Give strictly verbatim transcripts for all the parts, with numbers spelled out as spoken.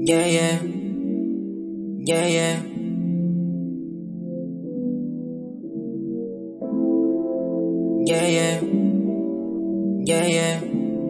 Yeah, yeah, yeah, yeah. Yeah, yeah, yeah, yeah.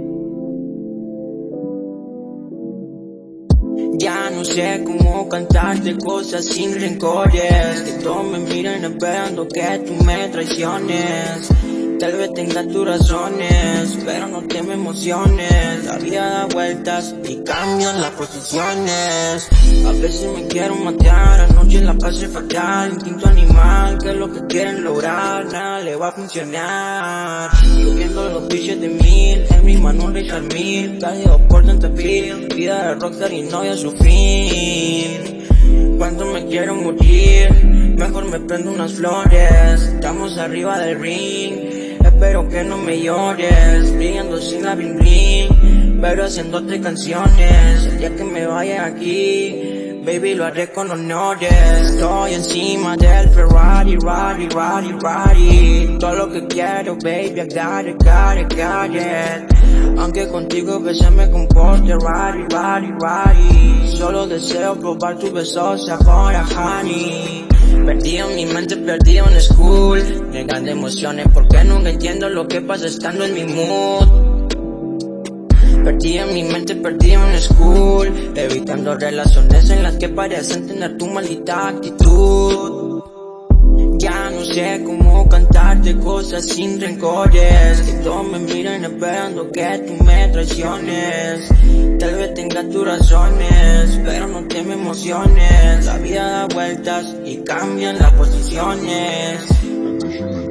Ya no sé cómo cantarte cosas sin rencores, que todos me miren esperando que tú me traiciones. Tal vez tengas tus razones, pero no te me emociones. La vida da vueltas y cambian las posiciones. A veces me quiero matar, anoche la pasé fatal. Instinto animal, que es lo que quieren lograr, nada le va a funcionar. Yo viendo los bichos de mil, en mi mano un Richard Mille. Callado por tanta piel, vida de rockstar y no a su fin. Cuando me quiero morir, mejor me prendo unas flores. Estamos arriba del ring, espero que no me llores. Brillando sin la bling bling, pero haciéndote canciones. El día que me vaya aquí, baby, lo haré con honores. Estoy encima del Ferrari, Rari, Rari, Rari. Todo lo que quiero, baby, I got it, got it, got it. Aunque contigo a veces me comporte rari, rari, rari. Solo deseo probar tu beso, ahora, honey. Perdido en mi mente, perdido en school, negando emociones porque nunca entiendo lo que pasa estando en mi mood. Perdido en mi mente, perdido en school, evitando relaciones en las que parecen tener tu maldita actitud. Ya no sé cómo cantarte cosas sin rencores, que todos me miren esperando que tú me traiciones. Tal vez tengas tus razones, pero no te me emociones. La vida da vueltas y cambian las posiciones.